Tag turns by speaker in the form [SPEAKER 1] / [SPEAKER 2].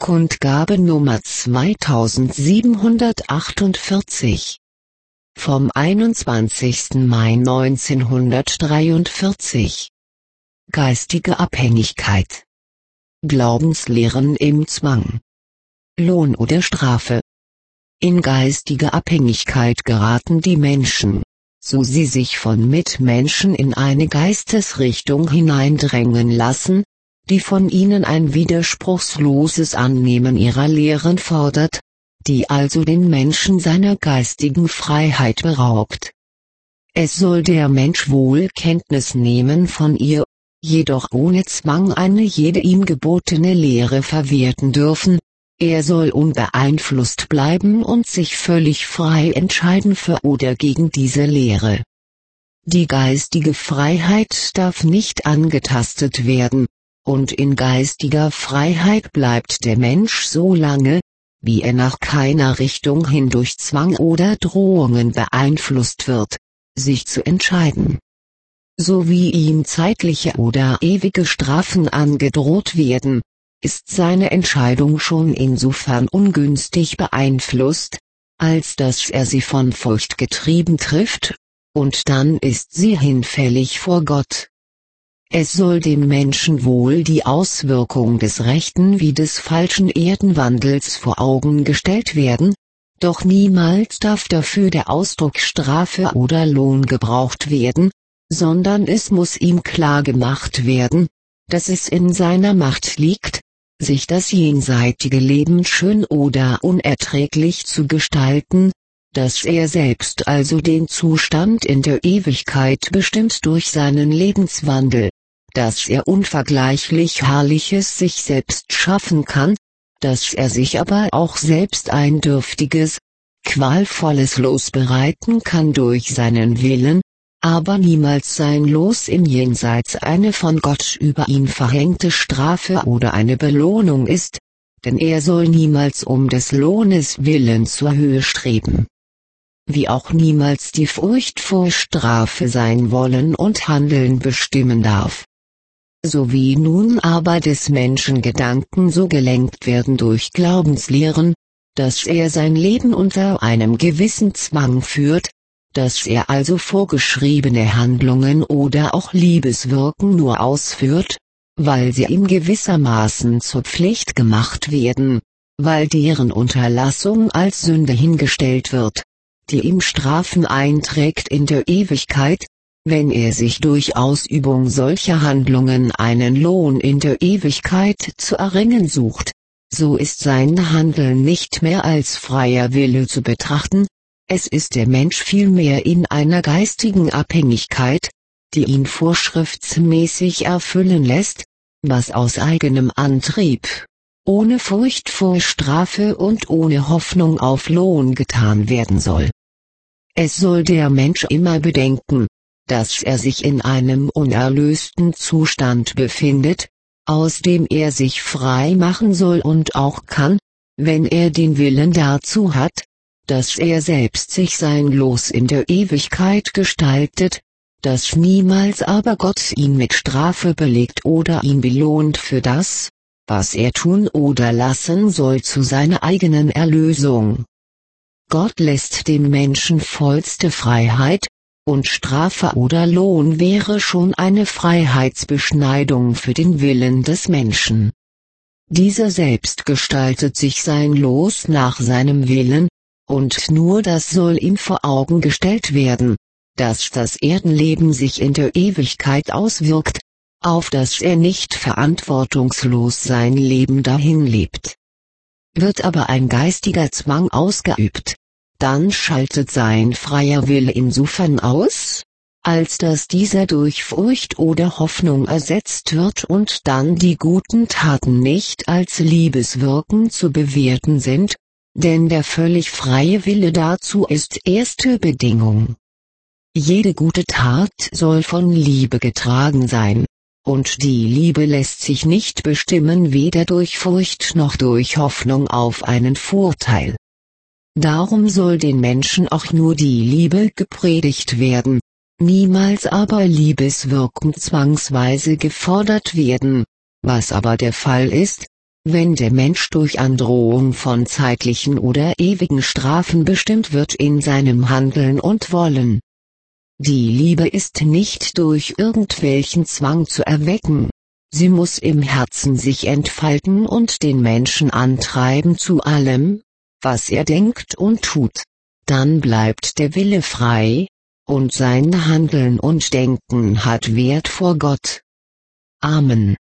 [SPEAKER 1] Kundgabe Nummer 2748. Vom 21. Mai 1943. Geistige Abhängigkeit. Glaubenslehren im Zwang. Lohn oder Strafe. In geistige Abhängigkeit geraten die Menschen, so sie sich von Mitmenschen in eine Geistesrichtung hineindrängen lassen, die von ihnen ein widerspruchsloses Annehmen ihrer Lehren fordert, die also den Menschen seiner geistigen Freiheit beraubt. Es soll der Mensch wohl Kenntnis nehmen von ihr, jedoch ohne Zwang eine jede ihm gebotene Lehre verwerten dürfen, er soll unbeeinflusst bleiben und sich völlig frei entscheiden für oder gegen diese Lehre. Die geistige Freiheit darf nicht angetastet werden, und in geistiger Freiheit bleibt der Mensch so lange, wie er nach keiner Richtung hin durch Zwang oder Drohungen beeinflusst wird, sich zu entscheiden. So wie ihm zeitliche oder ewige Strafen angedroht werden, ist seine Entscheidung schon insofern ungünstig beeinflusst, als dass er sie von Furcht getrieben trifft, und dann ist sie hinfällig vor Gott. Es soll dem Menschen wohl die Auswirkung des rechten wie des falschen Erdenwandels vor Augen gestellt werden, doch niemals darf dafür der Ausdruck Strafe oder Lohn gebraucht werden, sondern es muss ihm klar gemacht werden, dass es in seiner Macht liegt, sich das jenseitige Leben schön oder unerträglich zu gestalten, dass er selbst also den Zustand in der Ewigkeit bestimmt durch seinen Lebenswandel, dass er unvergleichlich Herrliches sich selbst schaffen kann, dass er sich aber auch selbst ein dürftiges, qualvolles Los bereiten kann durch seinen Willen, aber niemals sein Los im Jenseits eine von Gott über ihn verhängte Strafe oder eine Belohnung ist, denn er soll niemals um des Lohnes willen zur Höhe streben. Wie auch niemals die Furcht vor Strafe sein Wollen und Handeln bestimmen darf. So wie nun aber des Menschen Gedanken so gelenkt werden durch Glaubenslehren, dass er sein Leben unter einem gewissen Zwang führt, dass er also vorgeschriebene Handlungen oder auch Liebeswirken nur ausführt, weil sie ihm gewissermaßen zur Pflicht gemacht werden, weil deren Unterlassung als Sünde hingestellt wird, die ihm Strafen einträgt in der Ewigkeit, wenn er sich durch Ausübung solcher Handlungen einen Lohn in der Ewigkeit zu erringen sucht, so ist sein Handeln nicht mehr als freier Wille zu betrachten, es ist der Mensch vielmehr in einer geistigen Abhängigkeit, die ihn vorschriftsmäßig erfüllen lässt, was aus eigenem Antrieb, ohne Furcht vor Strafe und ohne Hoffnung auf Lohn getan werden soll. Es soll der Mensch immer bedenken, dass er sich in einem unerlösten Zustand befindet, aus dem er sich frei machen soll und auch kann, wenn er den Willen dazu hat, dass er selbst sich sein Los in der Ewigkeit gestaltet, dass niemals aber Gott ihn mit Strafe belegt oder ihn belohnt für das, was er tun oder lassen soll zu seiner eigenen Erlösung. Gott lässt dem Menschen vollste Freiheit, und Strafe oder Lohn wäre schon eine Freiheitsbeschneidung für den Willen des Menschen. Dieser selbst gestaltet sich sein Los nach seinem Willen, und nur das soll ihm vor Augen gestellt werden, dass das Erdenleben sich in der Ewigkeit auswirkt, auf das er nicht verantwortungslos sein Leben dahin lebt. Wird aber ein geistiger Zwang ausgeübt, dann schaltet sein freier Wille insofern aus, als dass dieser durch Furcht oder Hoffnung ersetzt wird und dann die guten Taten nicht als Liebeswirken zu bewerten sind, denn der völlig freie Wille dazu ist erste Bedingung. Jede gute Tat soll von Liebe getragen sein, und die Liebe lässt sich nicht bestimmen weder durch Furcht noch durch Hoffnung auf einen Vorteil. Darum soll den Menschen auch nur die Liebe gepredigt werden, niemals aber Liebeswirken zwangsweise gefordert werden, was aber der Fall ist, Wenn der Mensch durch Androhung von zeitlichen oder ewigen Strafen bestimmt wird in seinem Handeln und Wollen. Die Liebe ist nicht durch irgendwelchen Zwang zu erwecken. Sie muss im Herzen sich entfalten und den Menschen antreiben zu allem, was er denkt und tut. Dann bleibt der Wille frei, und sein Handeln und Denken hat Wert vor Gott. Amen.